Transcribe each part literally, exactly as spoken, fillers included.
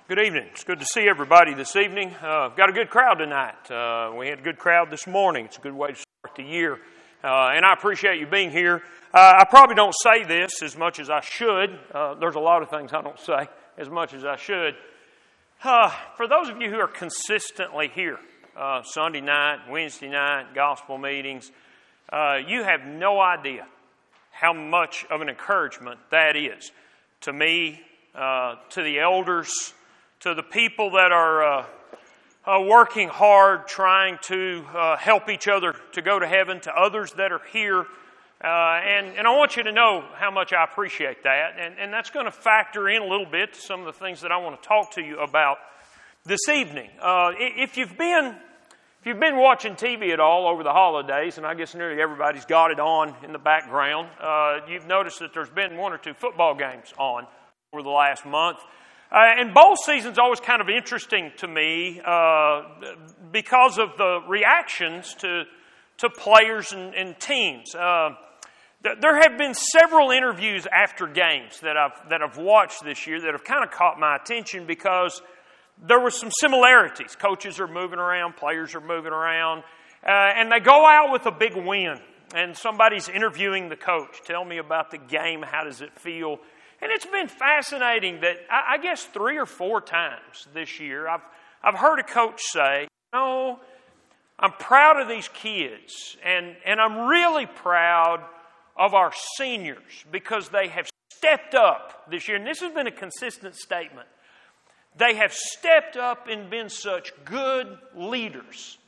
Good evening. It's good to see everybody this evening. Uh, got a good crowd tonight. Uh, we had a good crowd this morning. It's a good way to start the year. Uh, and I appreciate you being here. Uh, I probably don't say this as much as I should. Uh, there's a lot of things I don't say as much as I should. Uh, for those of you who are consistently here, uh, Sunday night, Wednesday night, gospel meetings, uh, you have no idea how much of an encouragement that is to me, uh, to the elders, to the people that are uh, uh, working hard, trying to uh, help each other to go to heaven, to others that are here. Uh, and, and I want you to know how much I appreciate that. And, and that's going to factor in a little bit to some of the things that I want to talk to you about this evening. Uh, if you've been if you've been watching T V at all over the holidays, and I guess nearly everybody's got it on in the background, uh, you've noticed that there's been one or two football games on over the last month. Uh, and bowl season's always kind of interesting to me uh, because of the reactions to to players and, and teams. Uh, th- there have been several interviews after games that I've that I've watched this year that have kind of caught my attention because there were some similarities. Coaches are moving around, players are moving around, uh, and they go out with a big win. And somebody's interviewing the coach. Tell me about the game. How does it feel? And it's been fascinating that I, I guess three or four times this year I've I've heard a coach say, you know, I'm proud of these kids, and, and I'm really proud of our seniors because they have stepped up this year. And this has been a consistent statement. They have stepped up and been such good leaders.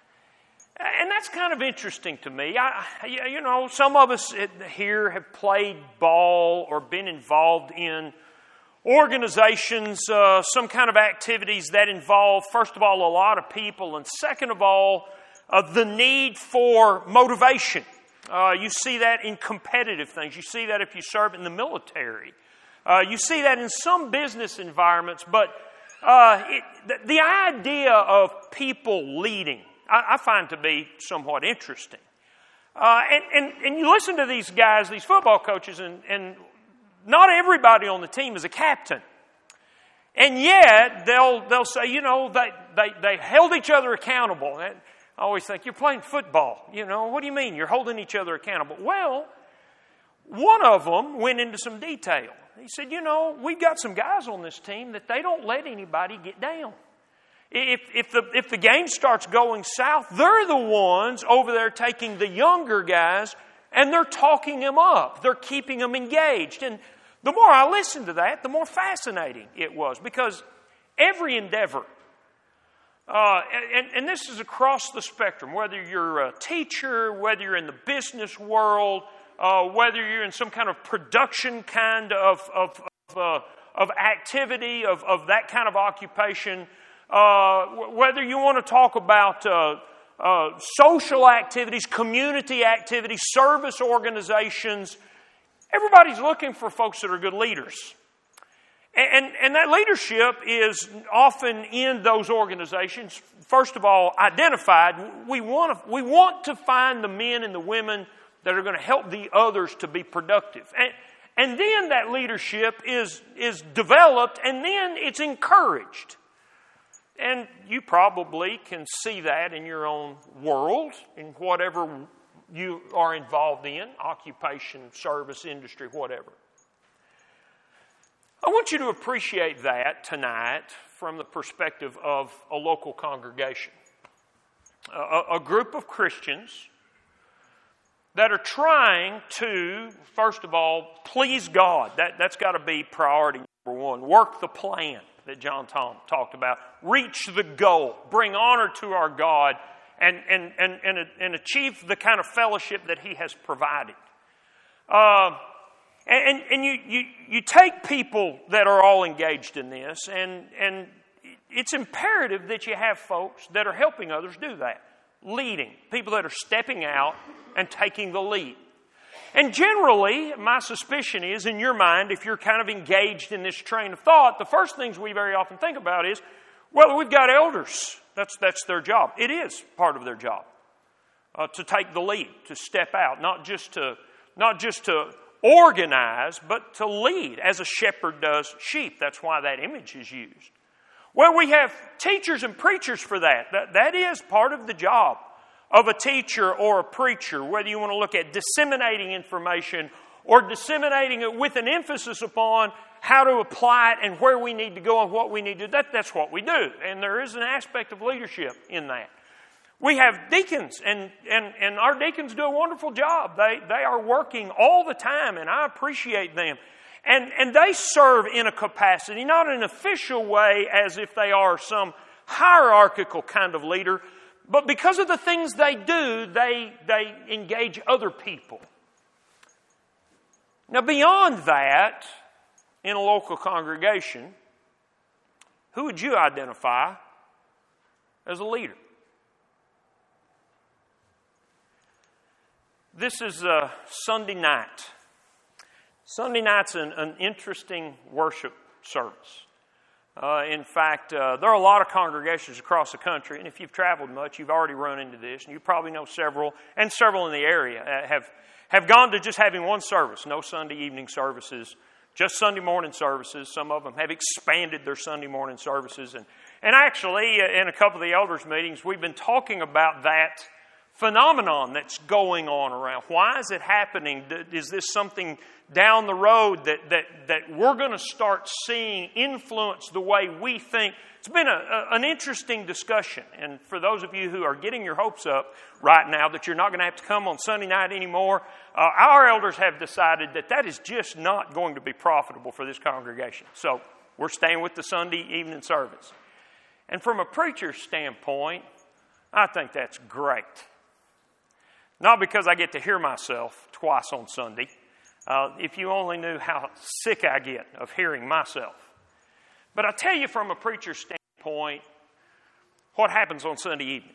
And that's kind of interesting to me. I, you know, some of us here have played ball or been involved in organizations, uh, some kind of activities that involve, first of all, a lot of people, and second of all, uh, the need for motivation. Uh, you see that in competitive things. You see that if you serve in the military. Uh, you see that in some business environments, but uh, it, the, the idea of people leading, I find to be somewhat interesting. Uh, and, and, and you listen to these guys, these football coaches, and, and not everybody on the team is a captain. And yet, they'll they'll say, you know, they, they, they held each other accountable. And I always think, you're playing football. You know, what do you mean? You're holding each other accountable. Well, one of them went into some detail. He said, you know, we've got some guys on this team that they don't let anybody get down. If, if, the, if the game starts going south, they're the ones over there taking the younger guys and they're talking them up. They're keeping them engaged. And the more I listened to that, the more fascinating it was. Because every endeavor, uh, and, and this is across the spectrum, whether you're a teacher, whether you're in the business world, uh, whether you're in some kind of production kind of, of, of, uh, of activity, of, of that kind of occupation, Uh, whether you want to talk about uh, uh, social activities, community activities, service organizations, everybody's looking for folks that are good leaders. And, and that leadership is often in those organizations, first of all, identified. We want to, we want to find the men and the women that are going to help the others to be productive. And, and then that leadership is, is developed, and then it's encouraged. And you probably can see that in your own world, in whatever you are involved in, occupation, service, industry, whatever. I want you to appreciate that tonight from the perspective of a local congregation. A, a group of Christians that are trying to, first of all, please God. That, that's got to be priority number one. Work the plan that John Tom talked about. Reach the goal. Bring honor to our God and, and, and, and, and achieve the kind of fellowship that He has provided. Uh, and and you, you, you take people that are all engaged in this, and, and it's imperative that you have folks that are helping others do that. Leading. People that are stepping out and taking the lead. And generally, my suspicion is, in your mind, if you're kind of engaged in this train of thought, the first things we very often think about is, well, we've got elders. That's that's their job. It is part of their job uh, to take the lead, to step out, not just to not just to organize, but to lead as a shepherd does sheep. That's why that image is used. Well, we have teachers and preachers for that. That, that is part of the job of a teacher or a preacher, whether you want to look at disseminating information or disseminating it with an emphasis upon how to apply it and where we need to go and what we need to do. That, that's what we do. And there is an aspect of leadership in that. We have deacons, and, and, and our deacons do a wonderful job. They, they are working all the time, and I appreciate them. And, and they serve in a capacity, not in an official way as if they are some hierarchical kind of leader, but because of the things they do, they, they engage other people. Now, beyond that, in a local congregation, who would you identify as a leader? This is a Sunday night. Sunday night's an, an interesting worship service. Uh, in fact, uh, there are a lot of congregations across the country, and if you've traveled much, you've already run into this, and you probably know several, and several in the area uh, have, have gone to just having one service, no Sunday evening services, just Sunday morning services. Some of them have expanded their Sunday morning services. And, and actually, uh, in a couple of the elders' meetings, we've been talking about that phenomenon that's going on around. Why is it happening? Is this something down the road that that, that we're going to start seeing influence the way we think? It's been a, a, an interesting discussion. And for those of you who are getting your hopes up right now that you're not going to have to come on Sunday night anymore, uh, our elders have decided that that is just not going to be profitable for this congregation. So we're staying with the Sunday evening service. And from a preacher's standpoint, I think that's great. Not because I get to hear myself twice on Sunday. Uh, if you only knew how sick I get of hearing myself. But I tell you from a preacher's standpoint, what happens on Sunday evening.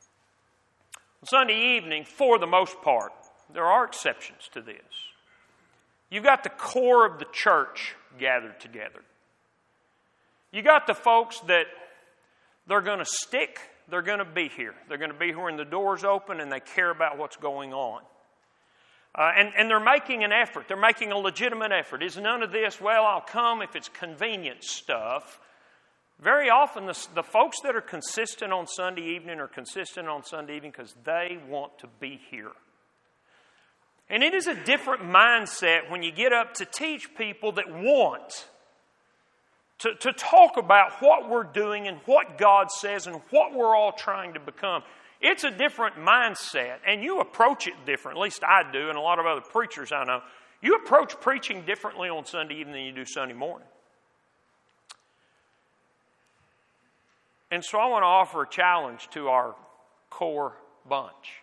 On Sunday evening, for the most part, there are exceptions to this. You've got the core of the church gathered together. You got the folks that they're going to stick. They're going to be here. They're going to be here when the door's open and they care about what's going on. Uh, and, and they're making an effort. They're making a legitimate effort. Is none of this, well, I'll come if it's convenient stuff. Very often the, the folks that are consistent on Sunday evening are consistent on Sunday evening because they want to be here. And it is a different mindset when you get up to teach people that want To, to talk about what we're doing and what God says and what we're all trying to become. It's a different mindset, and you approach it different. At least I do, and a lot of other preachers I know. You approach preaching differently on Sunday evening than you do Sunday morning. And so I want to offer a challenge to our core bunch.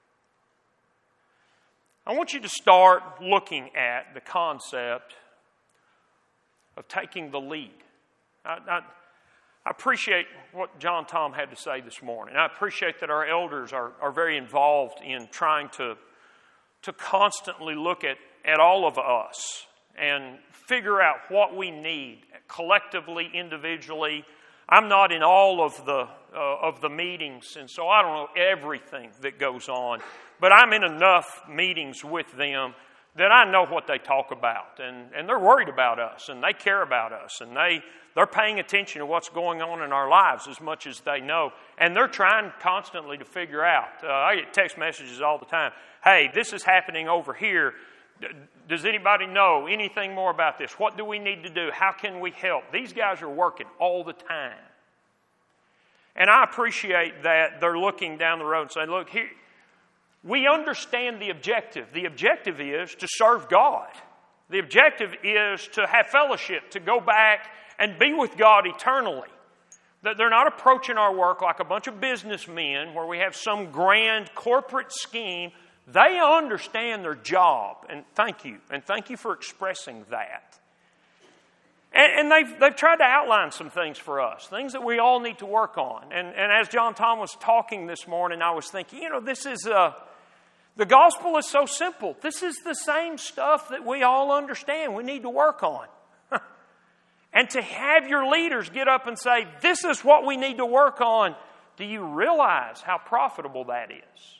I want you to start looking at the concept of taking the lead. I, I, I appreciate what John Tom had to say this morning. I appreciate that our elders are, are very involved in trying to, to constantly look at, at all of us and figure out what we need collectively, individually. I'm not in all of the uh, of the meetings, and so I don't know everything that goes on. But I'm in enough meetings with them that I know what they talk about, and, and they're worried about us, and they care about us, and they, they're paying attention to what's going on in our lives as much as they know, and they're trying constantly to figure out. Uh, I get text messages all the time. Hey, this is happening over here. D- does anybody know anything more about this? What do we need to do? How can we help? These guys are working all the time. And I appreciate that they're looking down the road and saying, look, here, we understand the objective. The objective is to serve God. The objective is to have fellowship, to go back and be with God eternally. That they're not approaching our work like a bunch of businessmen where we have some grand corporate scheme. They understand their job. And thank you. And thank you for expressing that. And, and they've, they've tried to outline some things for us, things that we all need to work on. And, and as John Tom was talking this morning, I was thinking, you know, this is a... The gospel is so simple. This is the same stuff that we all understand we need to work on. And to have your leaders get up and say, this is what we need to work on, do you realize how profitable that is?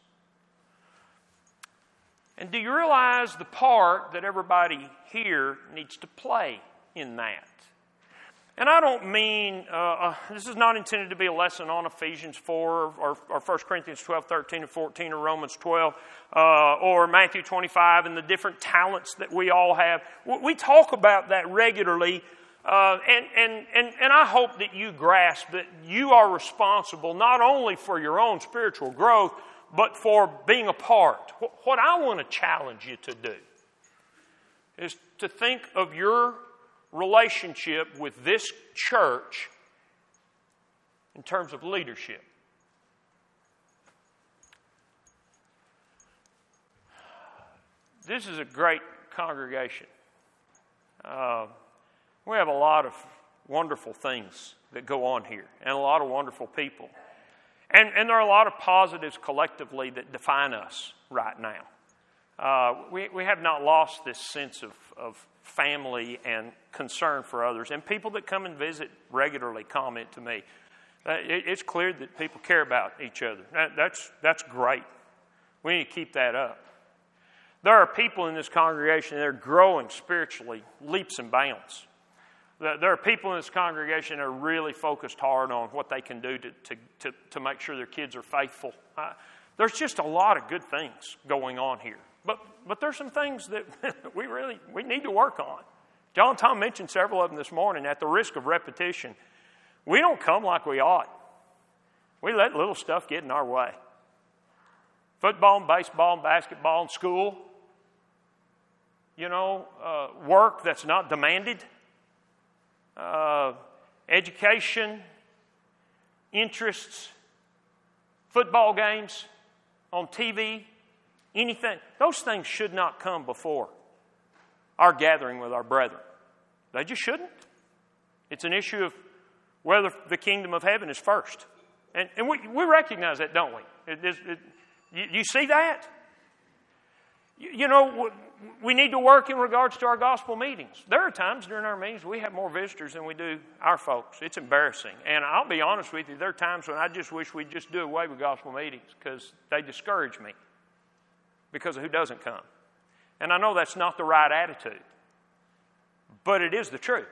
And do you realize the part that everybody here needs to play in that? And I don't mean, uh, uh, this is not intended to be a lesson on Ephesians four or, or First Corinthians twelve, thirteen, and fourteen, or Romans twelve, uh, or Matthew twenty-five, and the different talents that we all have. We talk about that regularly, uh, and, and, and, and I hope that you grasp that you are responsible not only for your own spiritual growth, but for being a part. What I want to challenge you to do is to think of your relationship with this church in terms of leadership. This is a great congregation. Uh, we have a lot of wonderful things that go on here and a lot of wonderful people. And, and there are a lot of positives collectively that define us right now. Uh, we, we have not lost this sense of, of family and concern for others. And people that come and visit regularly comment to me. Uh, it, it's clear that people care about each other. That, that's, that's great. We need to keep that up. There are people in this congregation that are growing spiritually, leaps and bounds. There are people in this congregation that are really focused hard on what they can do to, to, to, to make sure their kids are faithful. Uh, there's just a lot of good things going on here. But but there's some things that we really we need to work on. John Tom mentioned several of them this morning. At the risk of repetition, we don't come like we ought. We let little stuff get in our way. Football and baseball and basketball and school. You know, uh, work that's not demanded. Uh, education, interests, football games, on T V, anything. Those things should not come before our gathering with our brethren. They just shouldn't. It's an issue of whether the kingdom of heaven is first. And, and we, we recognize that, don't we? It, it, it, you, you see that? You, you know, we need to work in regards to our gospel meetings. There are times during our meetings we have more visitors than we do our folks. It's embarrassing. And I'll be honest with you, there are times when I just wish we'd just do away with gospel meetings because they discourage me because of who doesn't come. And I know that's not the right attitude, but it is the truth.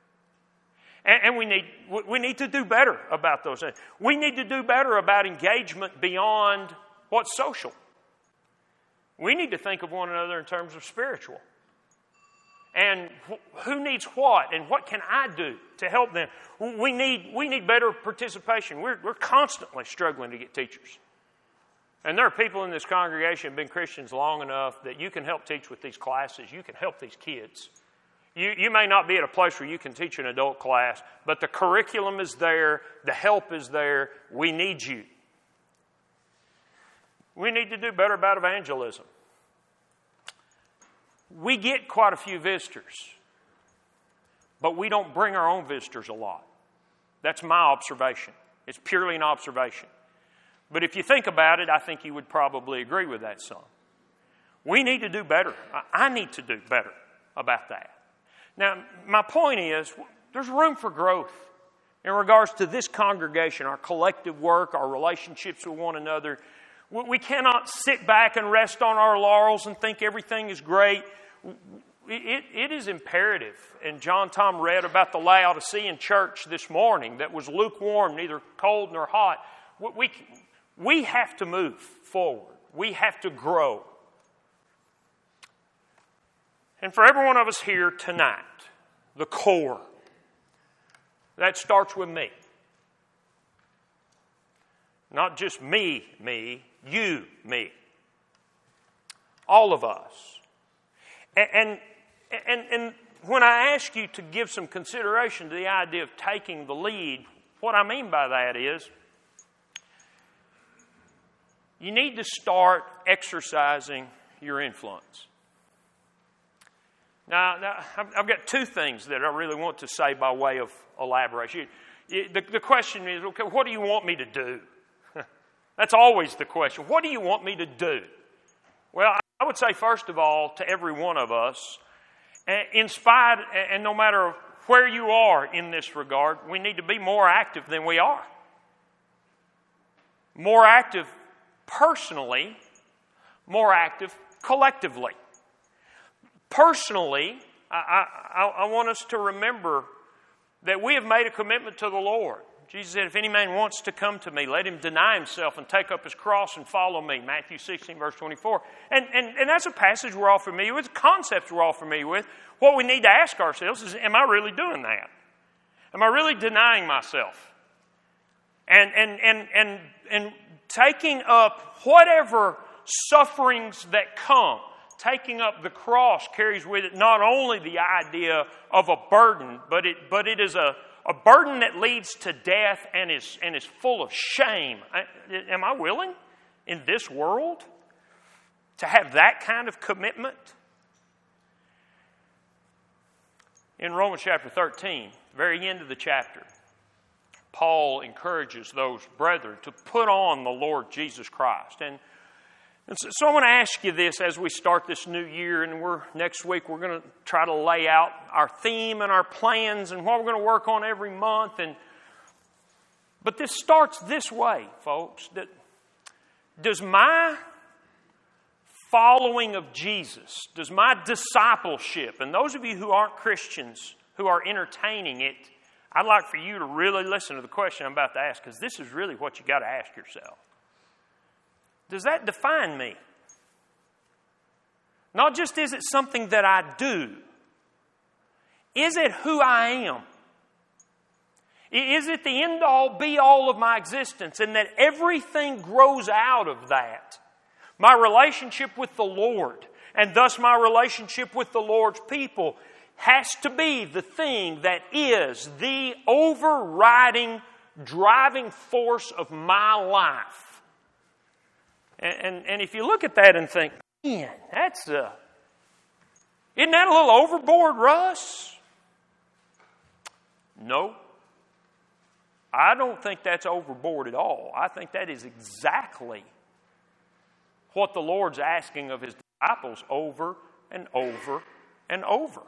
And, and we need we need to do better about those things. We need to do better about engagement beyond what's social. We need to think of one another in terms of spiritual. And wh- who needs what, and what can I do to help them? We need we need better participation. We're, we're constantly struggling to get teachers. And there are people in this congregation who have been Christians long enough that you can help teach with these classes. You can help these kids. You, you may not be at a place where you can teach an adult class, but the curriculum is there. The help is there. We need you. We need to do better about evangelism. We get quite a few visitors, but we don't bring our own visitors a lot. That's my observation. It's purely an observation. But if you think about it, I think you would probably agree with that some. We need to do better. I need to do better about that. Now, my point is, there's room for growth in regards to this congregation, our collective work, our relationships with one another. We cannot sit back and rest on our laurels and think everything is great. It, it is imperative. And John Tom read about the Laodicean church this morning that was lukewarm, neither cold nor hot. We, we have to move forward. We have to grow. And for every one of us here tonight, the core, that starts with me. Not just me, me, you, me. All of us. And, and, and, and when I ask you to give some consideration to the idea of taking the lead, what I mean by that is you need to start exercising your influence. Now, now I've got two things that I really want to say by way of elaboration. You, the, the question is, okay, what do you want me to do? That's always the question. What do you want me to do? Well, I would say, first of all, to every one of us, in spite, and no matter where you are in this regard, we need to be more active than we are. More active personally, more active collectively. Personally, I, I, I want us to remember that we have made a commitment to the Lord. Jesus said, if any man wants to come to me, let him deny himself and take up his cross and follow me. Matthew sixteen, verse twenty-four. And, and, and that's a passage we're all familiar with, concepts we're all familiar with. What we need to ask ourselves is, am I really doing that? Am I really denying myself? And, and, and, and, and taking up whatever sufferings that come. Taking up the cross carries with it not only the idea of a burden, but it, but it is a A burden that leads to death and is, and is full of shame. I, am I willing in this world to have that kind of commitment? In Romans chapter thirteen, very end of the chapter, Paul encourages those brethren to put on the Lord Jesus Christ. And, and so, so I want to ask you this as we start this new year, and we're next week we're going to try to lay out our theme and our plans and what we're going to work on every month. And but this starts this way, folks. That does my following of Jesus, does my discipleship, and those of you who aren't Christians who are entertaining it, I'd like for you to really listen to the question I'm about to ask, because this is really what you got to ask yourself. Does that define me? Not just is it something that I do. Is it who I am? Is it the end-all, be-all of my existence, and that everything grows out of that? My relationship with the Lord, and thus my relationship with the Lord's people, has to be the thing that is the overriding, driving force of my life. And, and, and if you look at that and think, man, that's a, isn't that a little overboard, Russ? No. I don't think that's overboard at all. I think that is exactly what the Lord's asking of His disciples over and over and over.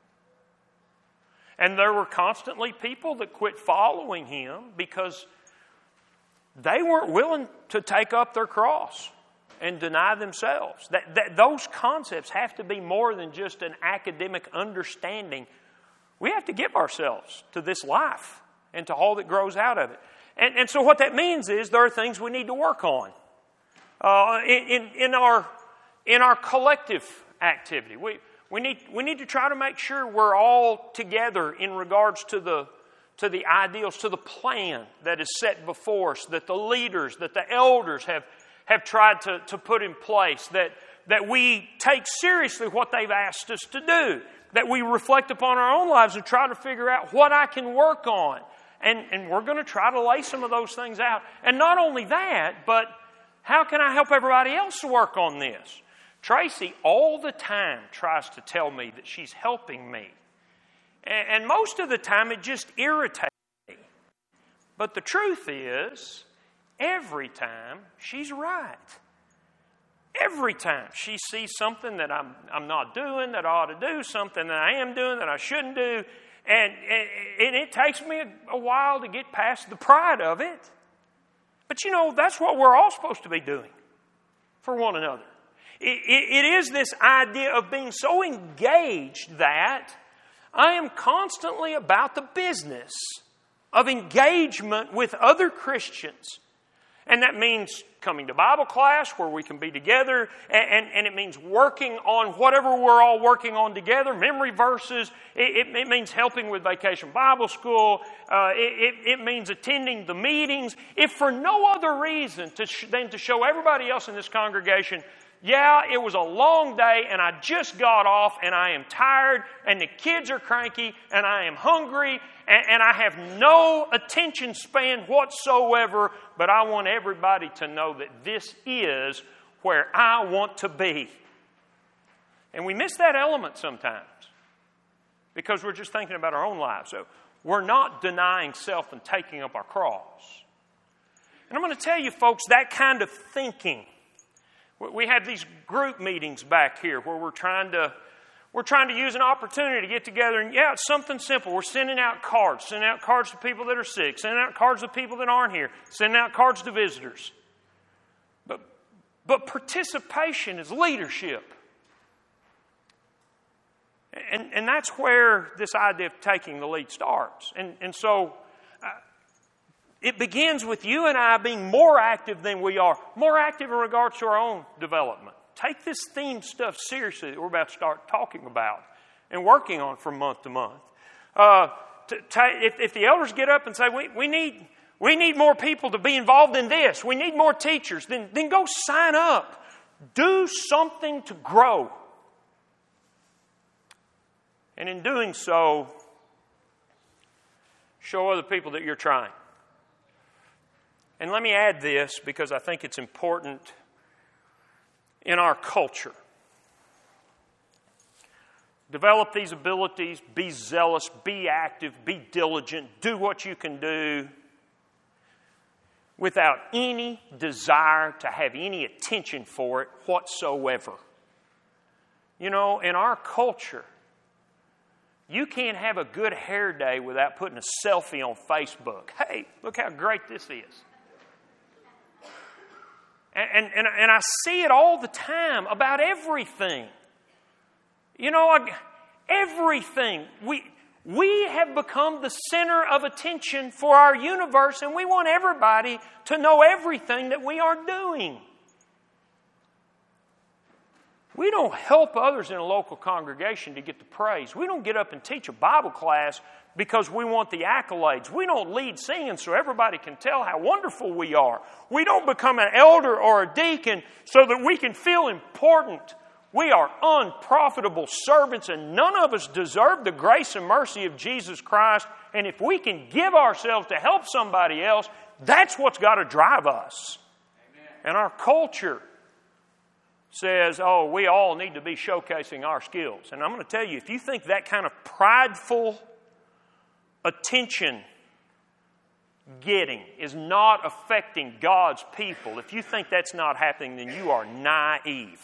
And there were constantly people that quit following Him because they weren't willing to take up their cross and deny themselves. That, that those concepts have to be more than just an academic understanding. We have to give ourselves to this life and to all that grows out of it. And, and so what that means is there are things we need to work on uh, in, in, in our in our collective activity. We we need we need to try to make sure we're all together in regards to the to the ideals, to the plan that is set before us, that the leaders, that the elders have, have tried to, to put in place, that, that we take seriously what they've asked us to do, that we reflect upon our own lives and try to figure out what I can work on. And, and we're going to try to lay some of those things out. And not only that, but how can I help everybody else work on this? Tracy all the time tries to tell me that she's helping me. And most of the time it just irritates me. But the truth is, every time she's right. Every time she sees something that I'm I'm not doing that I ought to do, something that I am doing that I shouldn't do, and, and, and it takes me a, a while to get past the pride of it. But you know, that's what we're all supposed to be doing for one another. It, it, it is this idea of being so engaged that I am constantly about the business of engagement with other Christians. And that means coming to Bible class where we can be together, and, and, and it means working on whatever we're all working on together, memory verses. It, it, it means helping with Vacation Bible School. Uh, it, it, it means attending the meetings, if for no other reason to sh- than to show everybody else in this congregation, yeah, it was a long day and I just got off and I am tired and the kids are cranky and I am hungry and, and I have no attention span whatsoever, but I want everybody to know that this is where I want to be. And we miss that element sometimes because we're just thinking about our own lives. So we're not denying self and taking up our cross. And I'm going to tell you, folks, that kind of thinking. We have these group meetings back here where we're trying to we're trying to use an opportunity to get together. And yeah, it's something simple. We're sending out cards, sending out cards to people that are sick, sending out cards to people that aren't here, sending out cards to visitors. But but participation is leadership. And, and that's where this idea of taking the lead starts. And, and so uh, it begins with you and I being more active than we are, more active in regards to our own development. Take this theme stuff seriously that we're about to start talking about and working on from month to month. Uh, to, to, if, if the elders get up and say, we, we need we need more people to be involved in this, we need more teachers, then, then go sign up. Do something to grow. And in doing so, show other people that you're trying. And let me add this because I think it's important in our culture. Develop these abilities, be zealous, be active, be diligent, do what you can do without any desire to have any attention for it whatsoever. You know, in our culture, you can't have a good hair day without putting a selfie on Facebook. Hey, look how great this is. And, and, and I see it all the time about everything. You know, everything. We, we have become the center of attention for our universe, and we want everybody to know everything that we are doing. We don't help others in a local congregation to get the praise. We don't get up and teach a Bible class because we want the accolades. We don't lead singing so everybody can tell how wonderful we are. We don't become an elder or a deacon so that we can feel important. We are unprofitable servants, and none of us deserve the grace and mercy of Jesus Christ. And if we can give ourselves to help somebody else, that's what's got to drive us. Amen. And our culture says, oh, we all need to be showcasing our skills. And I'm going to tell you, if you think that kind of prideful attention getting is not affecting God's people, if you think that's not happening, then you are naive.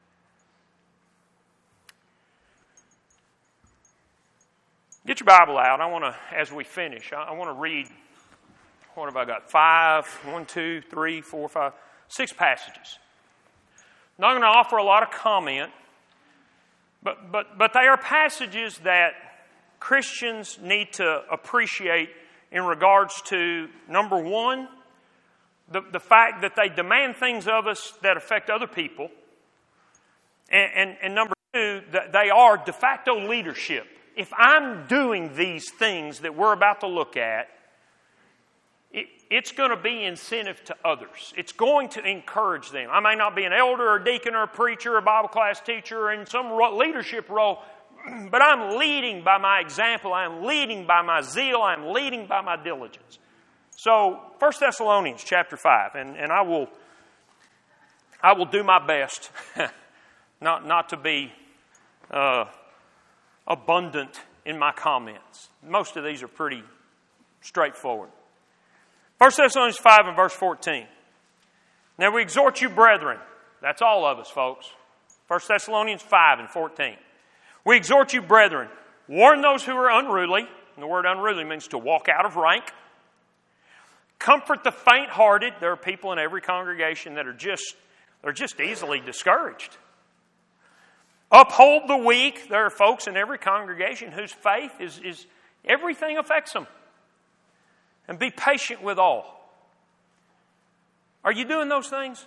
Get your Bible out. I want to, as we finish, I, I want to read, what have I got? Five, one, two, three, four, five, six passages. I'm not going to offer a lot of comment, but, but, but they are passages that Christians need to appreciate in regards to, number one, the, the fact that they demand things of us that affect other people, and, and, and number two, that they are de facto leadership. If I'm doing these things that we're about to look at, it, it's going to be incentive to others. It's going to encourage them. I may not be an elder or a deacon or a preacher or a Bible class teacher or in some leadership role, but I'm leading by my example. I'm leading by my zeal. I'm leading by my diligence. So, First Thessalonians chapter five, and, and I will I will do my best not, not to be uh, abundant in my comments. Most of these are pretty straightforward. First Thessalonians five and verse fourteen. Now we exhort you, brethren. That's all of us, folks. First Thessalonians five and fourteen. We exhort you, brethren, warn those who are unruly. And the word unruly means to walk out of rank. Comfort the faint-hearted. There are people in every congregation that are just, they're just easily discouraged. Uphold the weak. There are folks in every congregation whose faith is, is everything affects them. And be patient with all. Are you doing those things?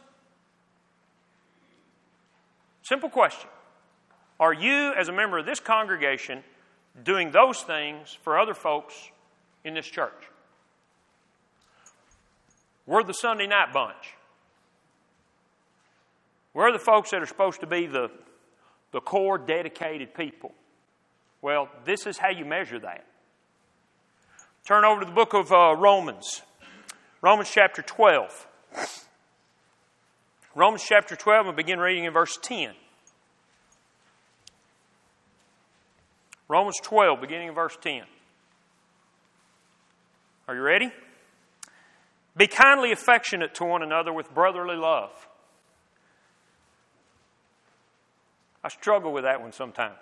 Simple question. Are you, as a member of this congregation, doing those things for other folks in this church? We're the Sunday night bunch. We're the folks that are supposed to be the, the core dedicated people. Well, this is how you measure that. Turn over to the book of uh, Romans. Romans chapter twelve. Romans chapter twelve, and begin reading in verse ten. Romans twelve, beginning in verse ten. Are you ready? Be kindly affectionate to one another with brotherly love. I struggle with that one sometimes.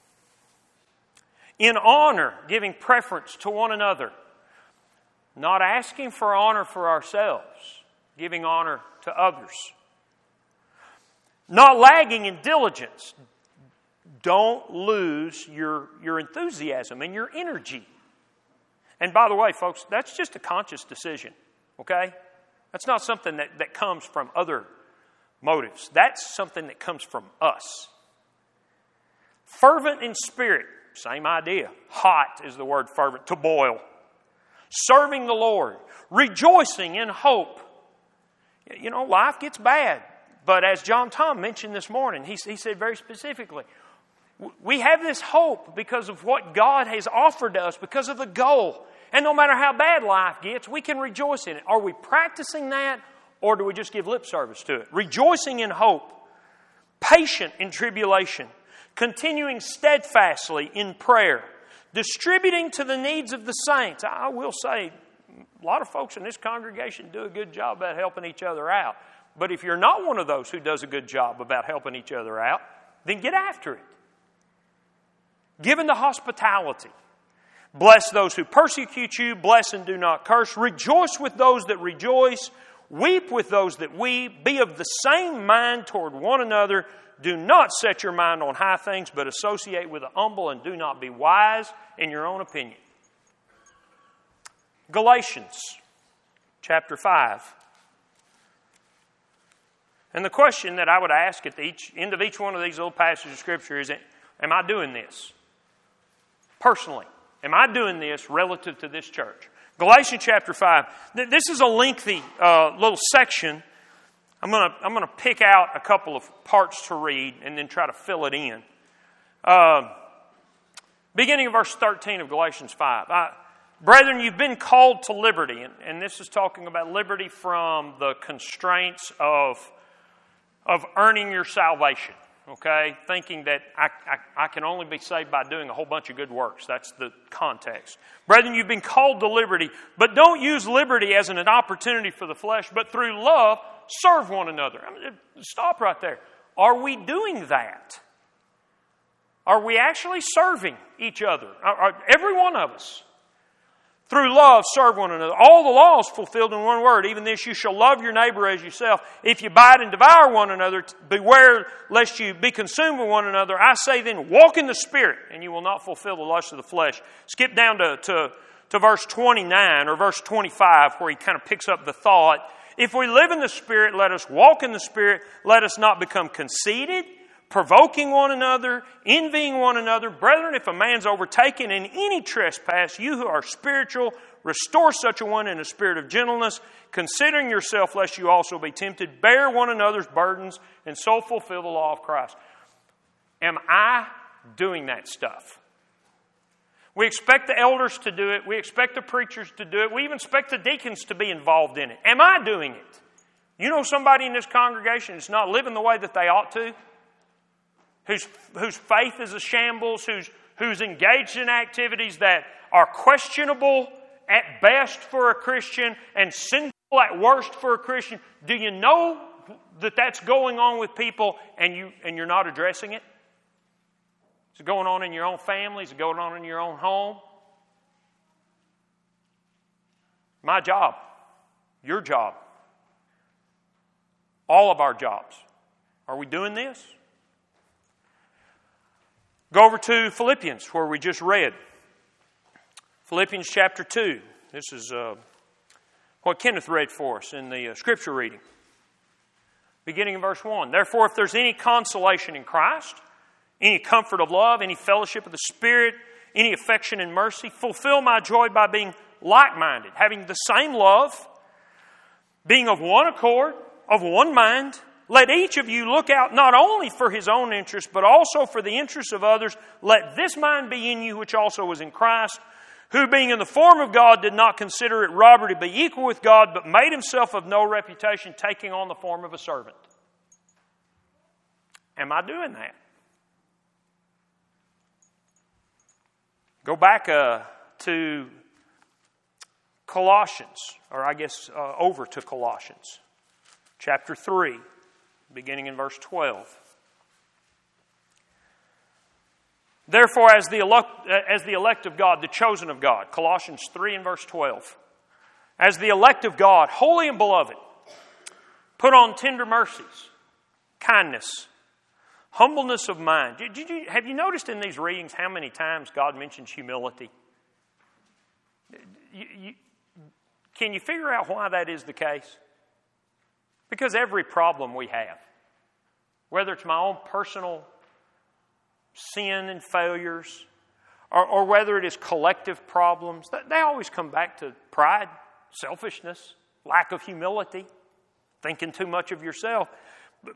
In honor, giving preference to one another. Not asking for honor for ourselves, giving honor to others. Not lagging in diligence, Don't lose your, your enthusiasm and your energy. And by the way, folks, that's just a conscious decision, okay? That's not something that, that comes from other motives. That's something that comes from us. Fervent in spirit, same idea. Hot is the word fervent, to boil. Serving the Lord. Rejoicing in hope. You know, life gets bad. But as John Tom mentioned this morning, he, he said very specifically, we have this hope because of what God has offered to us, because of the goal. And no matter how bad life gets, we can rejoice in it. Are we practicing that, or do we just give lip service to it? Rejoicing in hope. Patient in tribulation. Continuing steadfastly in prayer. Distributing to the needs of the saints. I will say, a lot of folks in this congregation do a good job about helping each other out. But if you're not one of those who does a good job about helping each other out, then get after it. Given to hospitality. Bless those who persecute you. Bless and do not curse. Rejoice with those that rejoice. Weep with those that weep. Be of the same mind toward one another. Do not set your mind on high things, but associate with the humble, and do not be wise in your own opinion. Galatians chapter five. And the question that I would ask at the each, end of each one of these little passages of Scripture is, am I doing this? Personally, am I doing this relative to this church? Galatians chapter five. This is a lengthy uh, little section. I'm going to I'm going to pick out a couple of parts to read and then try to fill it in. Uh, beginning of verse thirteen of Galatians five. I, Brethren, you've been called to liberty. And, and this is talking about liberty from the constraints of, of earning your salvation. Okay? Thinking that I, I, I can only be saved by doing a whole bunch of good works. That's the context. Brethren, you've been called to liberty. But don't use liberty as an opportunity for the flesh, but through love, serve one another. I mean, stop right there. Are we doing that? Are we actually serving each other? Are, are, every one of us. Through love, serve one another. All the law is fulfilled in one word. Even this, you shall love your neighbor as yourself. If you bite and devour one another, beware lest you be consumed with one another. I say then, walk in the Spirit, and you will not fulfill the lust of the flesh. Skip down to, to, to verse twenty-nine or verse twenty-five, where he kind of picks up the thought. If we live in the Spirit, let us walk in the Spirit. Let us not become conceited, provoking one another, envying one another. Brethren, if a man's overtaken in any trespass, you who are spiritual, restore such a one in a spirit of gentleness, considering yourself lest you also be tempted. Bear one another's burdens, and so fulfill the law of Christ. Am I doing that stuff? We expect the elders to do it. We expect the preachers to do it. We even expect the deacons to be involved in it. Am I doing it? You know somebody in this congregation that's not living the way that they ought to? Whose, whose faith is a shambles, who's, who's engaged in activities that are questionable at best for a Christian and sinful at worst for a Christian. Do you know that that's going on with people and, you, and you're not addressing it? Is it going on in your own family? Is it going on in your own home? My job, your job, all of our jobs. Are we doing this? Go over to Philippians, where we just read. Philippians chapter two. This is uh, what Kenneth read for us in the uh, scripture reading. Beginning in verse one. Therefore, if there's any consolation in Christ, any comfort of love, any fellowship of the Spirit, any affection and mercy, fulfill my joy by being like-minded, having the same love, being of one accord, of one mind. Let each of you look out not only for his own interest, but also for the interests of others. Let this mind be in you, which also was in Christ, who being in the form of God did not consider it robbery to be equal with God, but made himself of no reputation, taking on the form of a servant. Am I doing that? Go back uh, to Colossians, or I guess uh, over to Colossians, chapter three. Beginning in verse twelve. Therefore, as the elect, as the elect of God, the chosen of God, Colossians three and verse twelve. As the elect of God, holy and beloved, put on tender mercies, kindness, Humbleness of mind. Did you, have you noticed in these readings how many times God mentions humility? You, you, can you figure out why that is the case? Because every problem we have, whether it's my own personal sin and failures, or, or whether it is collective problems, they always come back to pride, selfishness, lack of humility, thinking too much of yourself. But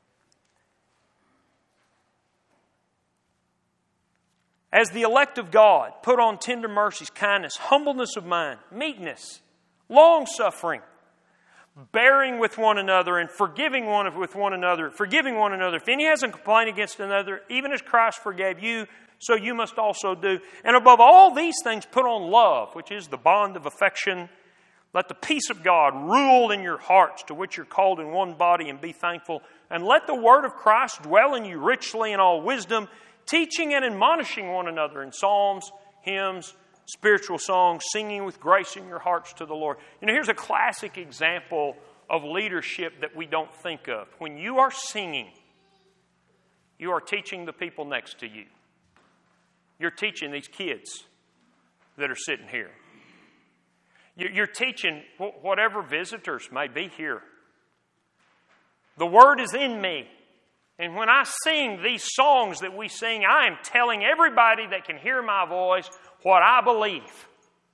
as the elect of God, put on tender mercies, kindness, humbleness of mind, meekness, long-suffering, bearing with one another and forgiving one with one another, forgiving one another. If any has a complaint against another, even as Christ forgave you, so you must also do. And above all these things, put on love, which is the bond of affection. Let the peace of God rule in your hearts, to which you're called in one body, and be thankful. And let the word of Christ dwell in you richly in all wisdom, teaching and admonishing one another in psalms, hymns, spiritual songs, singing with grace in your hearts to the Lord. You know, here's a classic example of leadership that we don't think of. When you are singing, you are teaching the people next to you. You're teaching these kids that are sitting here. You're teaching whatever visitors may be here. The Word is in me. And when I sing these songs that we sing, I am telling everybody that can hear my voice what I believe.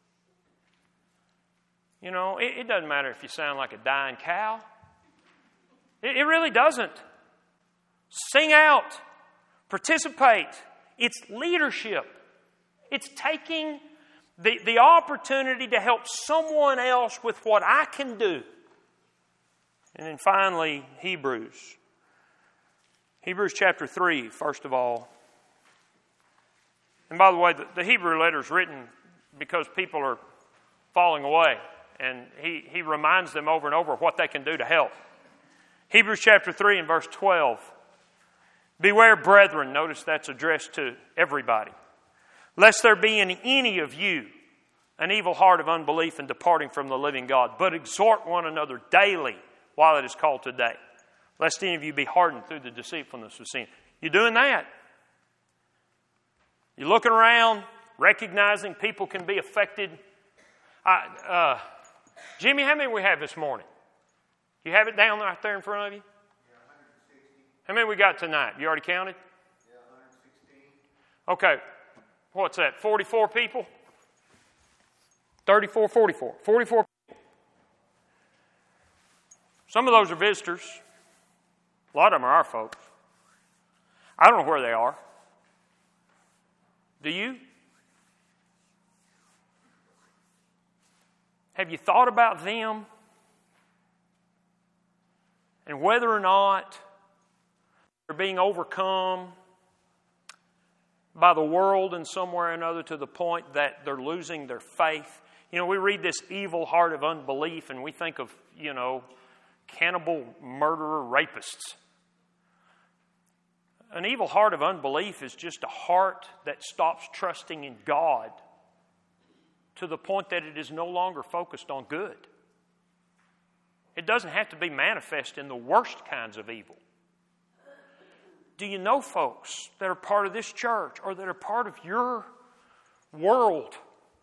You know, it, it doesn't matter if you sound like a dying cow. It, it really doesn't. Sing out. Participate. It's leadership. It's taking the, the opportunity to help someone else with what I can do. And then finally, Hebrews. Hebrews chapter three, first of all. And by the way, the, the Hebrew letter is written because people are falling away. And he, he reminds them over and over what they can do to help. Hebrews chapter three and verse twelve. Beware, brethren. Notice that's addressed to everybody. Lest there be in any of you an evil heart of unbelief and departing from the living God. But exhort one another daily while it is called today. Lest any of you be hardened through the deceitfulness of sin. You doing that? You're looking around, recognizing people can be affected. I, uh, Jimmy, how many we have this morning? You have it down right there in front of you? Yeah, one hundred sixty. How many we got tonight? You already counted? Yeah, one hundred sixteen. Okay. What's that? forty-four people? thirty-four, forty-four. forty-four people. Some of those are visitors. A lot of them are our folks. I don't know where they are. Do you? Have you thought about them? And whether or not they're being overcome by the world in some way or another to the point that they're losing their faith. You know, we read this evil heart of unbelief and we think of, you know, cannibal, murderer, rapists. An evil heart of unbelief is just a heart that stops trusting in God to the point that it is no longer focused on good. It doesn't have to be manifest in the worst kinds of evil. Do you know folks that are part of this church or that are part of your world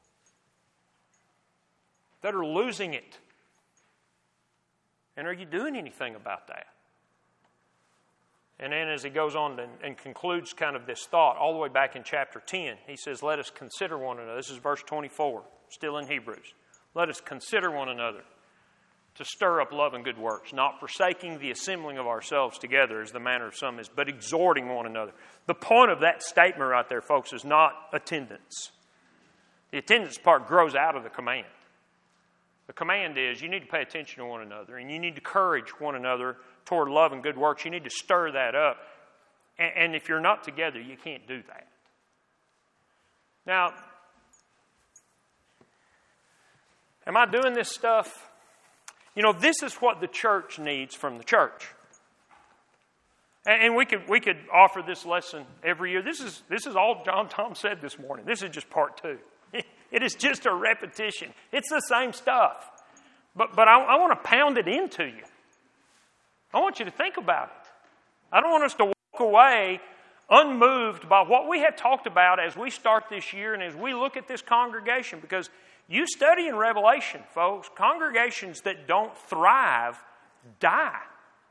that are losing it? And are you doing anything about that? And then as he goes on and, and concludes kind of this thought all the way back in chapter ten, he says, let us consider one another. This is verse twenty-four, still in Hebrews. Let us consider one another to stir up love and good works, not forsaking the assembling of ourselves together as the manner of some is, but exhorting one another. The point of that statement right there, folks, is not attendance. The attendance part grows out of the command. The command is you need to pay attention to one another and you need to encourage one another toward love and good works. You need to stir that up. And, and if you're not together, you can't do that. Now, am I doing this stuff? You know, this is what the church needs from the church. And, and we could we could offer this lesson every year. This is this is all John Tom said this morning. This is just part two. It is just a repetition. It's the same stuff. But but I, I want to pound it into you. I want you to think about it. I don't want us to walk walk away unmoved by what we have talked about as we start this year and as we look at this congregation. Because you study in Revelation, folks, congregations that don't thrive die.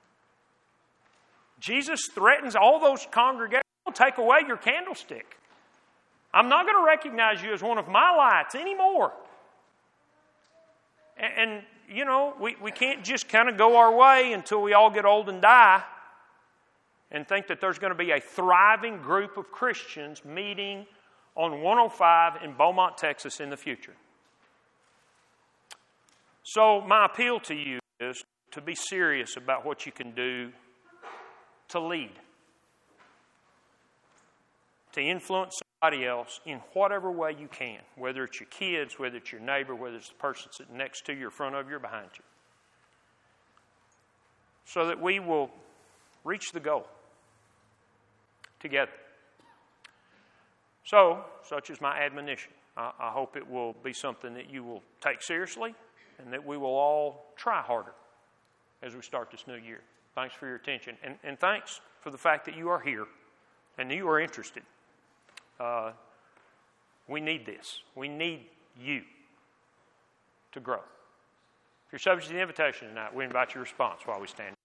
Jesus threatens all those congregations, will take away your candlestick. I'm not going to recognize you as one of my lights anymore. And, and you know, we, we can't just kind of go our way until we all get old and die and think that there's going to be a thriving group of Christians meeting on one oh five in Beaumont, Texas in the future. So my appeal to you is to be serious about what you can do to lead, to influence somebody else in whatever way you can, whether it's your kids, whether it's your neighbor, whether it's the person sitting next to you, in front of you, or behind you, so that we will reach the goal together. So, such is my admonition. I, I hope it will be something that you will take seriously and that we will all try harder as we start this new year. Thanks for your attention. And, and thanks for the fact that you are here and you are interested. Uh, we need this. We need you to grow. If you're subject to the invitation tonight, we invite your response while we stand.